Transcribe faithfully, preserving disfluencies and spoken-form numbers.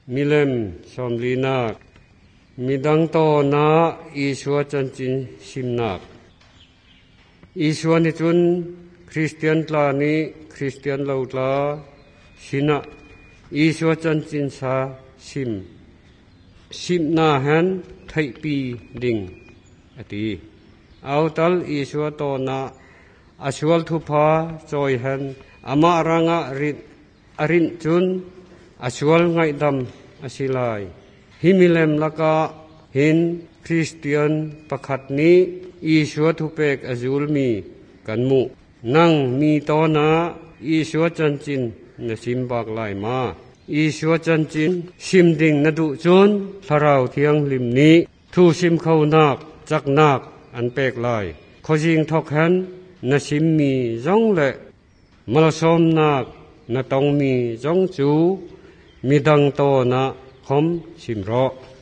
มิเลมสอมลีนักมิดังโตนาอีชัวจันจินชิมนักอีชัวนิจุนคริสเตียนลานีคริสเตียนลาวลาชินะอีชัวจันจินซาชิมชิมนาหันไทยปีดิงอตีเอาตัลอีชัวโตนาอาชวลทุพาจอยหันอามารังอรินอรินจุนอาชวลไงดำอาศิลายฮิมิเลมละกาหินคริสเตียนประคัดนี้อีชัวทุเปกอจูลมีกันมุนั่งมีตอนาอีชัวจันจินนสิมบากลายมาอีชัวจันจินชิมดิ่งนดุจนทาราวเทียงลิมนี้ทูชิมเข้านักจักนักอันเปกลายขอจิงทอกหันนสิมมีจ้องเละมลสมนักนต้องมีจ้องจูมีดังโตนะคมชิมรอ